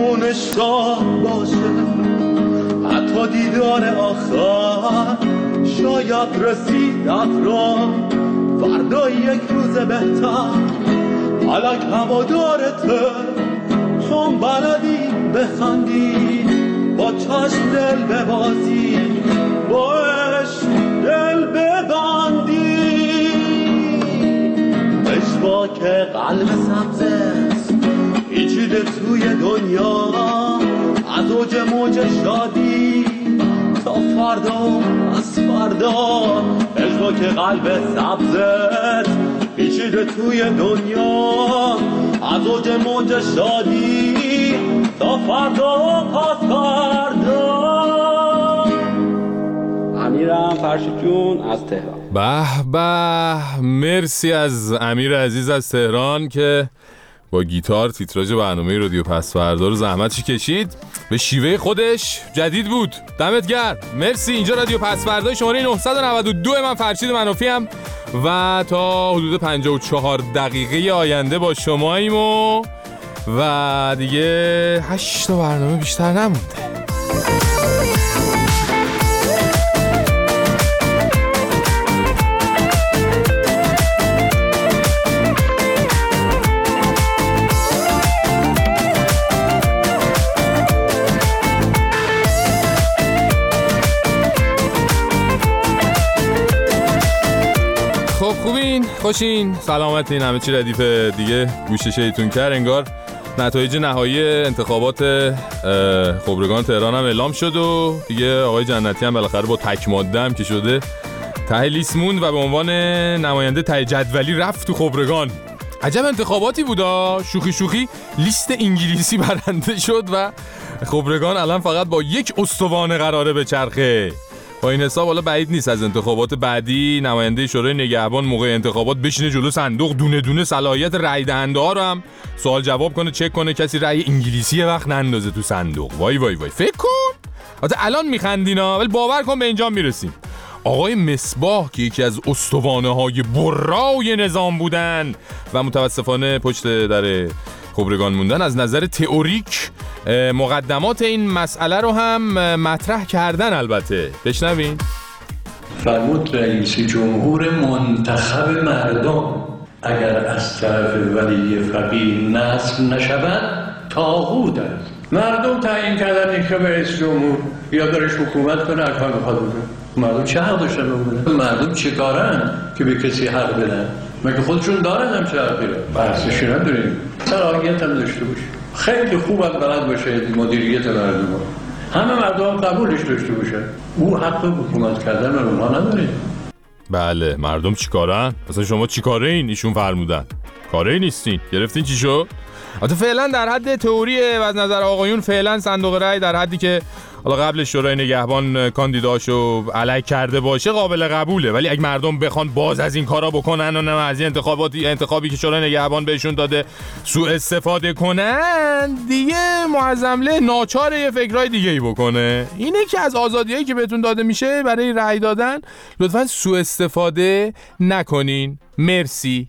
مهمون شاه باشه، حتی دیدار آخر شاید رسیدت را فردا یک روز بهتر. حالا هوادارته چون بلدی بخندی، با چشم دل ببازی، با عشق دل ببندی. اشواک قلب سبزت پیچیده توی دنیا، از اوج موج شادی تا فردا از فردا. اشواک قلب سبزت پیچیده توی دنیا، از اوج موج شادی تا فردا پس فردا. امیرم فرشید جون از تهران. به به، مرسی از امیر عزیز از تهران که با گیتار تیتراژ برنامه رادیو پس‌فردا رو زحمتش کشید، به شیوه خودش جدید بود. دمت گرم، مرسی. اینجا رادیو پس‌فردا شماره 992 من فرشید منافی ام و تا حدود 54 دقیقه آینده با شماییم و دیگه 8 تا برنامه بیشتر نمونده. خوبین، خوشین، سلامتین، همه چی ردیف دیگه، گوشه شیطون کر. انگار نتایج نهایی انتخابات خبرگان تهران هم اعلام شد و دیگه آقای جنتی هم بالاخره با تک ماده هم که شده ته لیست موند و به عنوان نماینده ته جدولی رفت تو خبرگان. عجب انتخاباتی بودا، شوخی شوخی لیست انگلیسی برنده شد و خبرگان الان فقط با یک استوانه قراره به چرخه. با این حساب حالا بعید نیست از انتخابات بعدی نماینده شورای نگهبان موقع انتخابات بشینه جلو صندوق، دونه دونه صلاحیت رأی دهنده ها رو هم سوال جواب کنه، چک کنه کسی رأی انگلیسی وقت نندازه تو صندوق. وای وای وای، فکر کن. البته الان میخندینا ولی باور کن به اینجا میرسیم. آقای مصباح که یکی از استوانه های برای نظام بودن و متاسفانه پشت در خبرگان موندن، از نظر تئوریک مقدمات این مسئله رو هم مطرح کردن. البته بشنوین. فرمود رئیس جمهور منتخب مردم اگر از طرف ولی فقیه نصب نشود طاغوت است. مردم تعیین کردن که رئیس جمهور یا درش حکومت کنه، هر کار بخواد بکنه. مردم چه حق داشتن بکنن؟ مردم چه کارن که به کسی حق بدن؟ مگه خودشون دارن هم چه حقی رو؟ بحثشون نداریم. صلاحیت هم داشته باشه، خیلی خوب بلد باشه مدیریت مردم، همه مردم قبولش داشته باشه. او حق حکومت کردن رو اونها نداره. بله، مردم چی کارن؟ اصلا شما چی کاره این؟ ایشون فرمودن کاره نیستین، گرفتین چی شد؟ البته فعلا در حد تئوریه و از نظر آقایون فعلا صندوق رأی در حدی که حالا قبل شورای نگهبان کاندیداشو علک کرده باشه قابل قبوله، ولی اگه مردم بخوان باز از این کارا بکنن و نه از این انتخابی که شورای نگهبان بهشون داده سوء استفاده کنن، دیگه معظمله ناچاره یه فکرای دیگه ای بکنه. اینه که از آزادیایی که بهتون داده میشه برای رأی دادن لطفاً سوء استفاده نکنین. مرسی.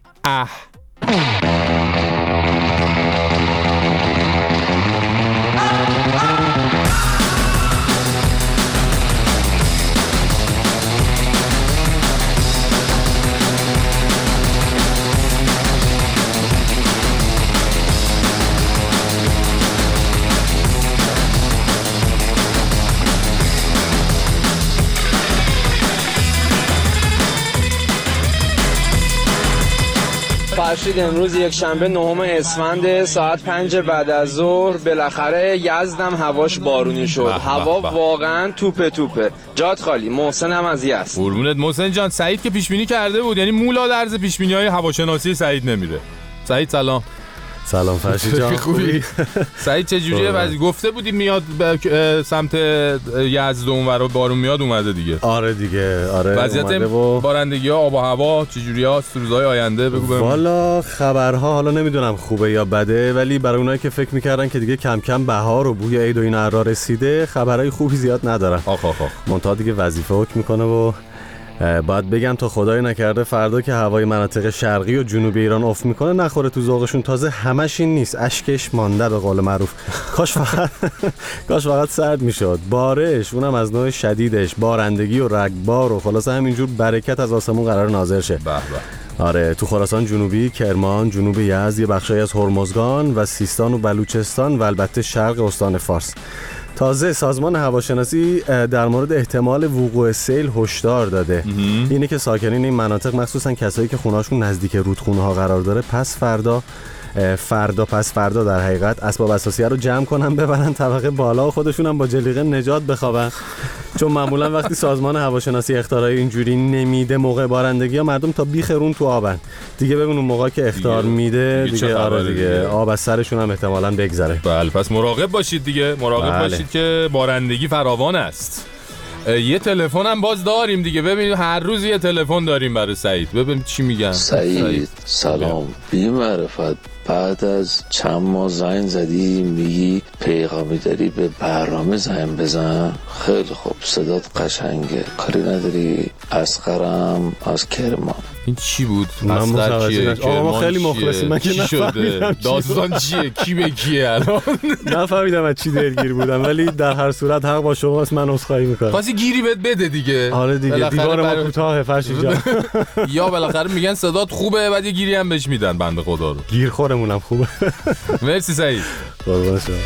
فرشید امروز یک شنبه 9 اسفند ساعت 5 بعد از ظهر بالاخره یزدم هواش بارونی شد. هوا واقعا توپه. جات خالی. محسن هم از یزد. قربونت محسن جان. سعید که پیش بینی کرده بود، یعنی مولا درز پیش بینی‌های هواشناسی سعید نمیره. سعید سلام. سلام فرشید جان، خوبی؟ سعید چه جوریه؟ وضعیت گفته بودی میاد سمت یزد اونور بارون میاد، اومده دیگه. آره دیگه، آره. وضعیت بارندگی‌ها، آب و هوا چه جوریاست روزهای آینده؟ بگو ببینم. والا خبرها حالا نمیدونم خوبه یا بده، ولی برای اونایی که فکر می‌کردن که دیگه کم کم بهار و بوی عید و اینا رسیده، خبرای خوبی زیاد ندارن. آخ. منتها دیگه وظیفه حکم میکنه و باید بگم تا خدای نکرده فردا که هوای مناطق شرقی و جنوبی ایران افت میکنه نخوره تو ذوقشون. تازه همش این نیست، اشکش مانده به قول معروف. کاش فقط سرد میشد. بارش، اونم از نوع شدیدش، بارندگی و رگبار و خلاصه همینجور برکت از آسمون قرار نازل شه. آره، تو خراسان جنوبی، کرمان، جنوب یزد، یه بخشایی از هرمزگان و سیستان و بلوچستان و البته شرق استان فارس. تازه سازمان هواشناسی در مورد احتمال وقوع سیل هشدار داده. اینه که ساکنین این مناطق، مخصوصا کسایی که خونه‌هاشون نزدیک رودخونه ها قرار داره، پس فردا در حقیقت اسباب اساسیه رو جمع کنن ببرن طبقه بالا و خودشون هم با جلیقه نجات بخوابن. چون معمولا وقتی سازمان هواشناسی اخطارای اینجوری نمیده موقع بارندگی ها، مردم تا بیخرون تو آبن دیگه. ببین اون موقع که اخطار میده دیگه آره دیگه آب از سرشون هم احتمالاً بگذره. بله، پس مراقب باشید دیگه، باشید که بارندگی فراوان است. یه تلفن هم باز داریم دیگه، ببینید هر روز یه تلفن داریم برای سعید، ببین چی میگن. سعید سلام، بی معرفت بعد از چند ماه زنگ زدی میگی پیغامی داری به برنامه زنگ بزن. خیلی خوب، صدات قشنگه، کاری نداری. اسقرم از کرمان. این چی بود؟ اصغر چیه؟ آقا خیلی مخلصی، من که نفهمیدم داستان چیه، کی به کیه الان. نفهمیدم از چی دلگیر بودم، ولی در هر صورت حق با شماست، من عذرخواهی میکنم. خواستی گیری بهت بده دیگه. آره دیگه، دیوار ما کوتاه فرشی جان. یا بالاخره میگن صدات خوبه، بعد یه گیری هم بهش میدن بنده خدا رو. گیرخورمونم خوبه. مرسی سعید. قربان شما.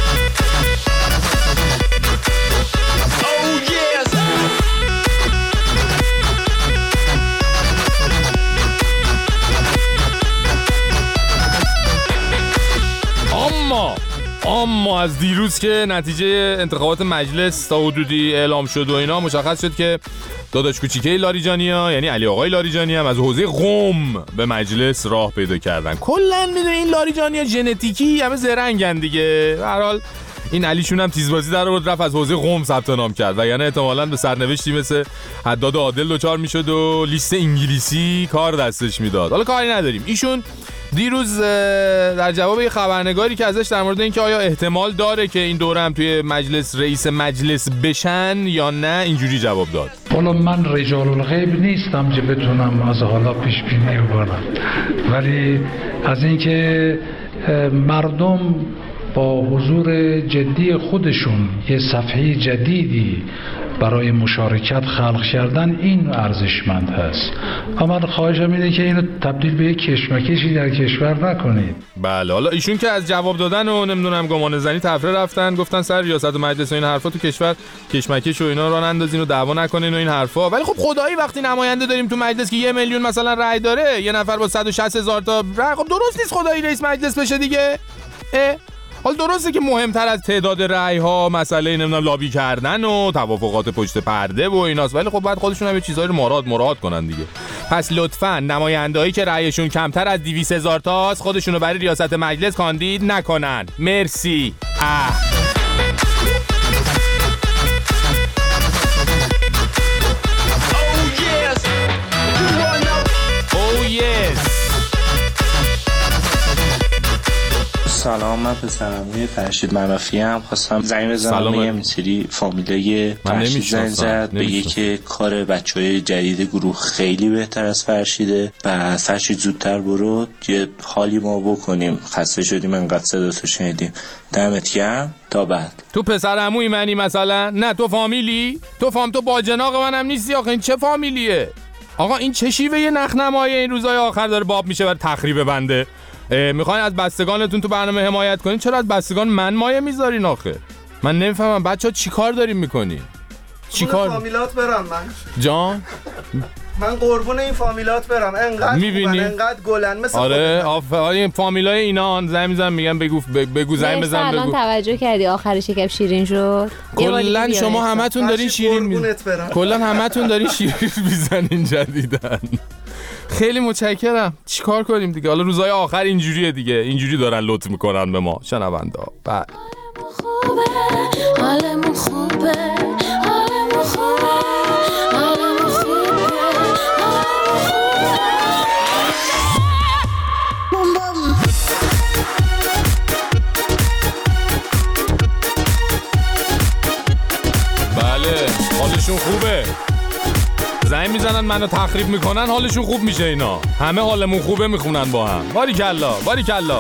اما از دیروز که نتیجه انتخابات مجلس تا حدودی اعلام شد و اینا، مشخص شد که داداش کوچیکه لاریجانیا یعنی علی آقای لاریجانی هم از حوزه قم به مجلس راه پیدا کردن. کلا میدونی این لاریجانیا ژنتیکی همه زرنگن دیگه. به هر حال این علیشون هم تیزبازی در آورد، رفت از حوزه قم ثبت نام کرد و یعنی احتمالاً به سرنوشتی مثل حداد عادل دچار میشد و لیست انگلیسی کار دستش میداد. حالا کاری نداریم. ایشون دیروز در جواب یه خبرنگاری که ازش در مورد اینکه آیا احتمال داره که این دوره هم توی مجلس رئیس مجلس بشن یا نه، اینجوری جواب داد. حالا من رجال الغیب نیستم که بتونم از حالا پیش بینی کنم، ولی از اینکه مردم با حضور جدی خودشون یه صفحه جدیدی برای مشارکت خلق کردن، این ارزشمند هست. اما خواهشم اینه که اینو تبدیل به یک کشمکشی در کشور نکنید. بله، حالا ایشون که از جواب دادن و نمیدونم گمان زنی تفره رفتن، گفتن سر ریاست مجلس و این حرفا تو کشور کشمکش و اینا راه نندازین و دعوا نکنین و این حرفا. ولی خب خدایی وقتی نماینده داریم تو مجلس که 1 میلیون مثلا رأی داره، یه نفر با 160,000 تا رأی، خب درست نیست خدایی رئیس مجلس بشه دیگه. حالا درسته که مهمتر از تعداد رأی ها مسئله نمیدونم لابی کردن و توافقات پشت پرده و ایناست، ولی خب بعد خودشون هم یه چیزایی رو مراعات کنن دیگه. پس لطفاً نمایندهایی که رأیشون کمتر از 200,000 تاست خودشونو برای ریاست مجلس کاندید نکنن. مرسی. سلام، من پسرعموی فرشید منافی هم خواستم زنگ بزنم. یه سری فامیلای فرشید زنگ زد بگه که کار بچهای جدید گروه خیلی بهتر از فرشیده و فرشید زودتر برو یه حالی ما بکنیم، خسته شدیم انقدر صداتو شنیدیم. دمت گرم، تا بعد. تو پسرعموی منی مثلا؟ نه تو فامیلی؟ تو باجناق منم نیستی آخه. این چه فامیلیه آقا؟ این چه شیوه یه نخنمایه این روزای آخر داره باب میشه برای تخریب بنده؟ میخواین از بستگانتون تو برنامه حمایت کنین، چرا از بستگان من مایه میذارین آخه؟ من نمیفهمم بچه‌ها چی کار دارین میکنین؟ چی کار؟ فامیلات برم من جان؟ من قربون این فامیلات برم، انقدر خوبن، انقدر گلن مثل آره آفرین. فامیلای اینا زنگ میزنن میگن بگو زنگ بزن بگو. الان توجه کردی آخرش یکم شیرین شد. کلا شما همتون دارین شیرین کلا همتون دارین شیرین میزنین جدیدن. خیلی متشکرم. چیکار کنیم دیگه؟ حالا روزهای آخر اینجوریه دیگه، اینجوری دارن لطف میکنن به ما شنوندا. بعد حالمون خوبه، حالمون خوبه، حالمون خوبه. بله، حالشون خوبه. زنگ میزنن منو تخریب میکنن حالشون خوب میشه. اینا همه حالمون خوبه میخونن با هم. باریکلا باریکلا.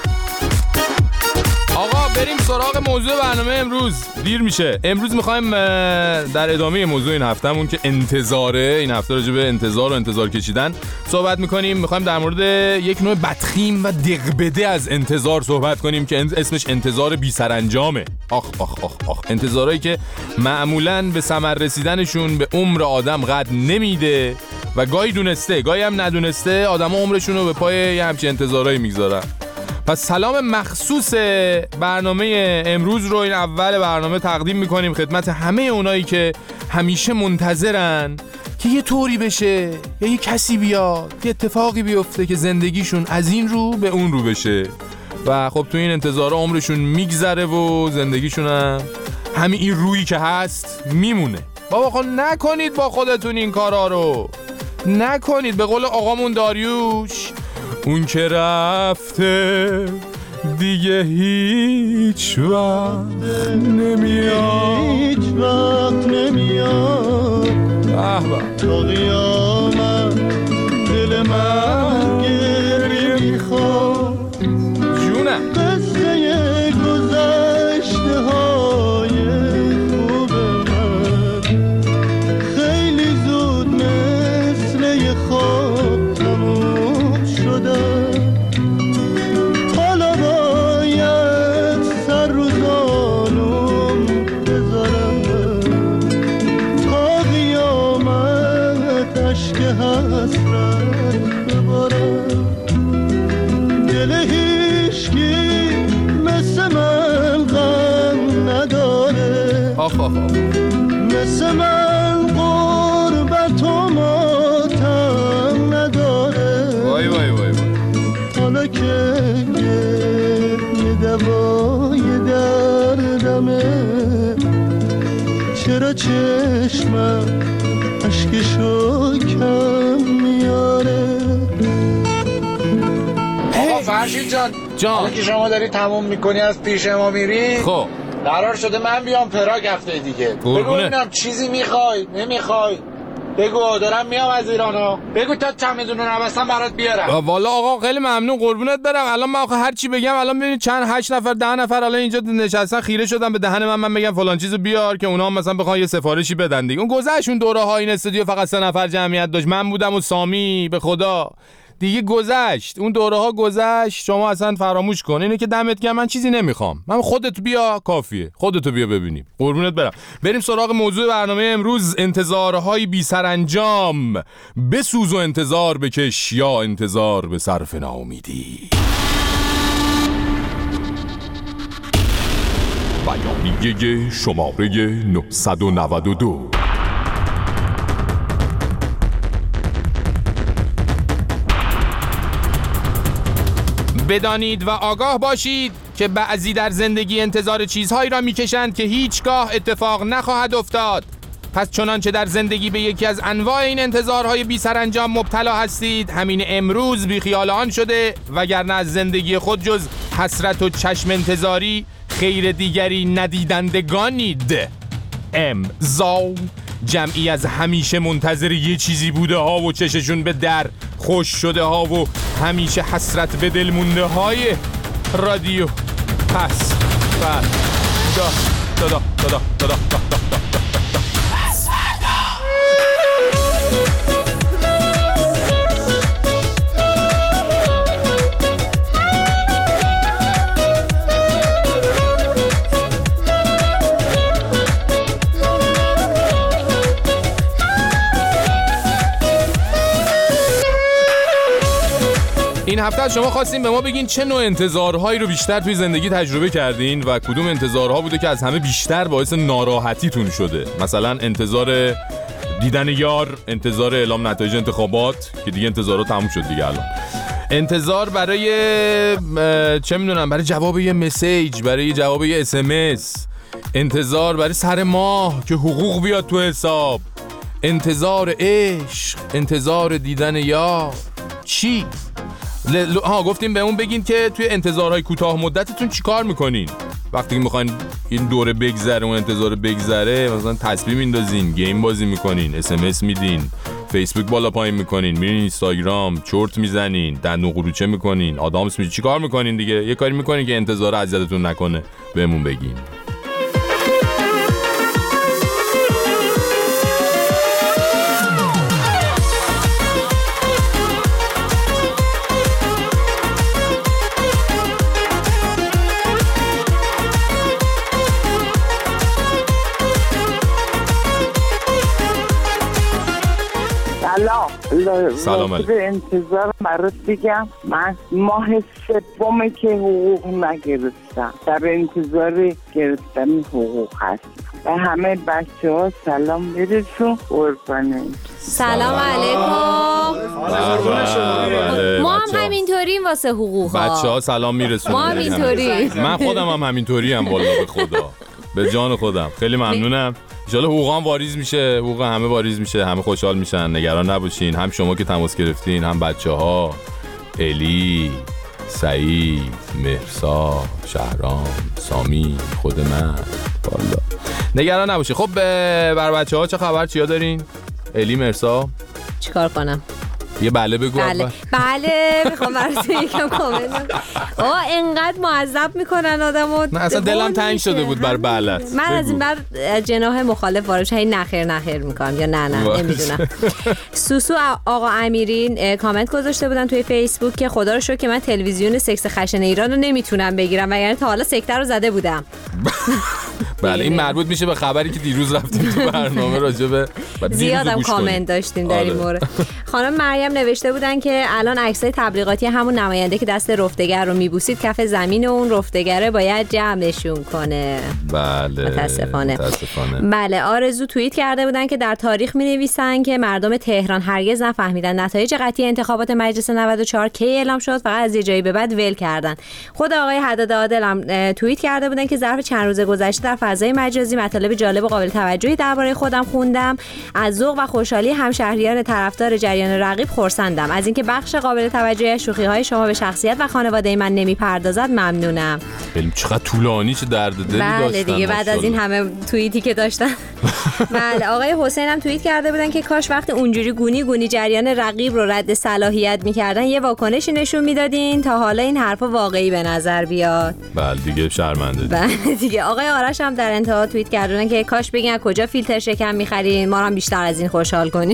آقا بریم سراغ موضوع برنامه امروز. دیر میشه. امروز میخوایم در ادامه موضوع این هفتهمون که انتظاره، این هفته راجع به انتظار و انتظار کشیدن صحبت میکنیم. میخوایم در مورد یک نوع بدخیم و دغبده از انتظار صحبت کنیم که اسمش انتظار بی سرانجامه. آخ آخ آخ آخ. انتظارایی که معمولاً به ثمر رسیدنشون به عمر آدم قد نمیده و گاهی دونسته گاهی هم ندونسته آدم‌ها عمرشون رو به پای یه همچین انتظارایی میگذارن. پس سلام مخصوص برنامه امروز رو این اول برنامه تقدیم میکنیم خدمت همه اونایی که همیشه منتظرن که یه طوری بشه یا یه کسی بیاد، یه اتفاقی بیفته که زندگیشون از این رو به اون رو بشه و خب تو این انتظارها عمرشون میگذره و زندگیشون هم همین این رویی که هست میمونه. بابا خب نکنید با خودتون این کارا رو، نکنید. به قول آقامون داریوش، اون که رفته دیگه هیچ وقت نمیاد، هیچ وقت نمیاد تا قیامت دل من گریه میخواد. جونم قصه گذشته های خوب من خیلی زود مثل یه خواب تموم شده. حالا باید سر رو زانوم بذارم تا قیامت اشک حسرت ببارم. دل هیچکی مثل من غم نداره، مثل من غربت و ماتم نداره. وای وای وای. حالا که یه دوای دردمه چرا چشمم اشکشو کم میاره. آقا فرشید جان که شما داری تموم میکنی از پیش ما میری، خب قرار شده من بیام پراگ هفته دیگه. بگو ببینم چیزی میخوای نمیخوای؟ بگو دارم میام از ایرانو. بگو تا چمدون رو نبستم برات بیارم. والا آقا خیلی ممنون، قربونت برم. الان من آخه هر چی بگم الان ببینید چند 8 نفر 10 نفر الان اینجا نشستن خیره شدن به دهن من بگم فلان چیزو بیار که اونا هم مثلا بخوان یه سفارشی بدن دیگه. اون گذشتون دوره های این استودیو فقط 3 نفر جمعیت داشت، من بودم و سامی. به خدا دیگه گذشت، اون دوره ها گذشت. شما اصلا فراموش کن. اینه که دمت گرم، من چیزی نمیخوام. من خودت بیا کافیه، خودتو بیا ببینیم. قربونت برم. بریم سراغ موضوع برنامه امروز. انتظارهای بی سرانجام. بسوز و انتظار بکش یا انتظار به صرف ناامیدی. بیانیه شماره 992. بدانید و آگاه باشید که بعضی در زندگی انتظار چیزهایی را میکشند که هیچگاه اتفاق نخواهد افتاد. پس چنانچه در زندگی به یکی از انواع این انتظارهای بی سرانجام مبتلا هستید، همین امروز بی خیال آن شده، وگرنه از زندگی خود جز حسرت و چشم انتظاری خیر دیگری ندیدندگانید. امضا. جمعی از همیشه منتظر یه چیزی بوده ها و چششون به در خوش شده ها و همیشه حسرت به دل مونده های رادیو. پس این هفته شما خواستین به ما بگین چه نوع انتظارهایی رو بیشتر توی زندگی تجربه کردین و کدوم انتظارها بوده که از همه بیشتر باعث ناراحتیتون شده. مثلا انتظار دیدن یار، انتظار اعلام نتایج انتخابات که دیگه انتظارات تموم شد دیگه الان، انتظار برای چه میدونم برای جواب یه مسیج، برای جواب یه SMS، انتظار برای سر ماه که حقوق بیاد تو حساب، انتظار عشق، انتظار دیدن یار. چی؟ گفتیم به اون بگین که توی انتظارهای کوتاه مدتتون چی کار میکنین؟ وقتی که میخواین این دوره بگذره و انتظار بگذره، مثلا تسبیح میندازین، گیم بازی میکنین، اس میدین، فیسبوک بالا پایین میکنین، میرین اینستاگرام چرت میزنین، دندون قروچه میکنین، آدامس میگی چیکار میکنین دیگه؟ یه کاری میکنین که انتظار اذیتتون نکنه، بهمون بگین. سلام علیکم. انتظار برات بگم من ماه سومه که حقوق نگرفتم، در انتظار گرفتن حقوق هست. به همه بچه ها سلام برسون. قربانه. سلام علیکم. ما هم همینطوریم واسه حقوق ها. بچه ها سلام میرسونیم. ما همینطوریم. من خودم هم همینطوری هم والله به خدا، به جان خودم خیلی ممنونم. انشالله حقوق هم واریز میشه، حقوق همه واریز میشه، همه خوشحال میشن، نگران نباشین. هم شما که تماس گرفتین، هم بچه ها، الی، سعید، مهرسا، شهرام، سامی، خود من، والا نگران نباشین. خب بر بچه ها چه خبر؟ چیا دارین؟ الی، مهرسا چیکار کنم؟ یه بله بگو. بله میخوام براتون یکم کامل. انقدر معذب میکنن آدمو. نه اصلا دلم تنگ شده بود بر بلت. من از این بر جناح مخالف وارش هی نخیر میکنم یا نه نمیدونم. سوسو آقا امیرین کامنت گذاشته بودن توی فیسبوک که خدا رو شکر که من تلویزیون سکس خشن ایران رو نمیتونم بگیرم وگرنه تا حالا سکته رو زده بودم. بله این مربوط میشه به خبری که دیروز رفتیم تو برنامه راجبه. زیادم کامنت داشتیم در این مورد. خانم مریم نوشته بودن که الان عکسای تبلیغاتی همون نماینده که دست رفتگر رو میبوسید کف زمین و اون رفتگره باید جمعشون کنه. بله متاسفانه. بله آرزو توییت کرده بودن که در تاریخ مینویسن که مردم تهران هرگز نفهمیدن نتایج قطعی انتخابات مجلس 94 کی اعلام شد، فقط از یه جایی به بعد ول کردن. خود آقای حداد عادل هم توییت کرده بودن که ظرف چند روز گذشته در فضای مجازی مطالب جالب و قابل توجهی درباره خودم خوندم. از ذوق و خوشحالی همشهریان طرفدار جریان رقیب خرسندم. از اینکه بخش قابل توجهی از شوخی‌های شما به شخصیت و خانواده من نمیپردازد ممنونم. خیلی چقدر طولانی، چه درد دلی داشتن. بله دیگه بعد از این همه توییتی که داشتن. بله آقای حسین هم توییت کرده بودن که کاش وقتی اونجوری گونی جریان رقیب رو رد صلاحیت می‌کردن یه واکنشی نشون میدادین تا حالا این حرفا واقعی به نظر بیاد. بله دیگه شرمنده. بله دیگه آقای آرش هم در انتها توییت کردن که کاش بگین کجا فیلتر شکم می‌خرین ما رو هم بیشتر از این خوشحال کنین.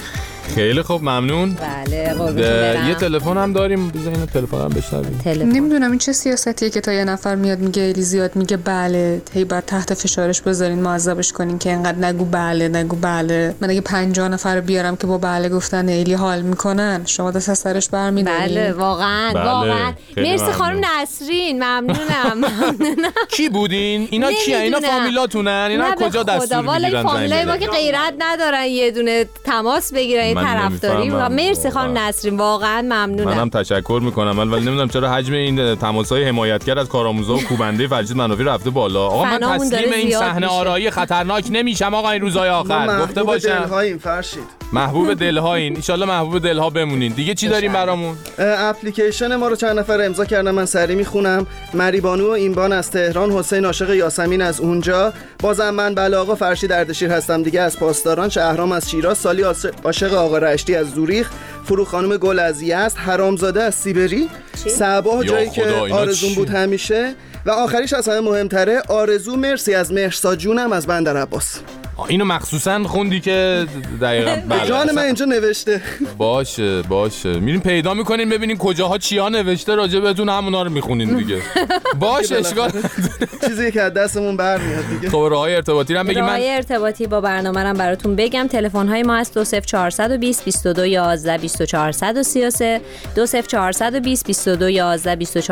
خیلی خوب ممنون. بله قربونتون برم. یه تلفن هم داریم، بزنین تلفن هم بشنویم. نمیدونم این چه سیاستیه که تا یه نفر میاد میگه الی زیاد میگه بله، هی بعد تحت فشارش بذارین معذبش کنین که اینقدر نگو بله. من اگه 50 نفر بیارم که با بله گفتن الی حال میکنن شما دست از سرش برمی‌دارین. بله واقعا. مرسی خانم نسرین، ممنونم. کی بودین؟ اینا کیه؟ اینا فامیلاتونن؟ اینا کجا دستور میگیرن؟ فامیلای ما که غیرت ندارن یه دونه تماس بگیرن طرفداری. مرسی خانم نسرین، واقعا ممنونم. منم تشکر میکنم ولی نمیدونم چرا حجم این تماس‌های حمایتگر از کارآموزا و کوبنده فرجید منافی رفته بالا. آقا من تسلیم این صحنه آرایی خطرناک نمیشم آقا این روزهای آخر. گفته باشم محبوب دلهایین، ان شاءالله محبوب دلها بمونین. دیگه چی داریم برامون؟ اپلیکیشن ما رو چند نفر امضا کردن، من سری میخونم. مریبانو و اینبان از تهران، حسین عاشق یاسمین از اونجا، بازم من بله آقا فرشید اردشیر هستم دیگه از پاسداران، شهرام از شیراز، سالی عاشق آقا رشتی از زوریخ، فروخ خانم گل از یزد، حرامزاده از سیبری، صباح جایی که آرزون بود همیشه، و آخریش از همه مهمتره آرزو مرسی از مهرسا جونم از بندر عباس. اینو مخصوصا خوندی که دقیقاً جان من اینجا نوشته. باشه میریم پیدا میکنین ببینین کجاها چیا نوشته راجع بهتون، همونا رو میخونین دیگه. باشه اشکال چیزی که از دستمون برمیاد دیگه. خب راههای ارتباطی رو بگیم. راههای ارتباطی با برنامه رو براتون بگم. تلفن های ما هست 20420 22 11 2433 20420 22 11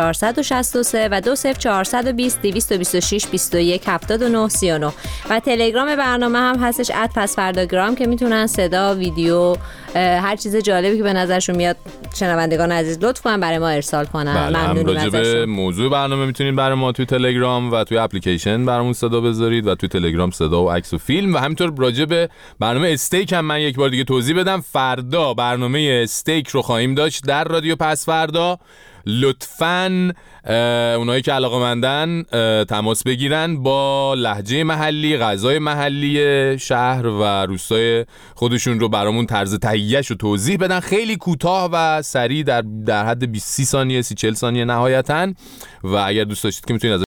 2463 و 20420 226 21 79 39 و تلگرام برنامه هم هستش @پسفرداگرام که میتونن صدا، ویدیو، هر چیز جالبی که به نظرشون میاد شنوندگان عزیز لطف کنن برای ما ارسال کنن. ممنونیم ازشون. راجع به موضوع برنامه میتونین برای ما توی تلگرام و توی اپلیکیشن برامون صدا بذارید و توی تلگرام صدا و عکس و فیلم، و همینطور راجع به برنامه استیک هم من یک بار دیگه توضیح بدم. فردا برنامه استیک رو خواهیم داشت در رادیو پس فردا. لطفاً اونایی که علاقه‌مندن تماس بگیرن با لهجه محلی، غذای محلی شهر و روستای خودشون رو برامون طرز تهیه‌اش رو توضیح بدن. خیلی کوتاه و سریع در حد 20 30 ثانیه 30 40 ثانیه نهایتاً. و اگر دوست داشتید که میتونید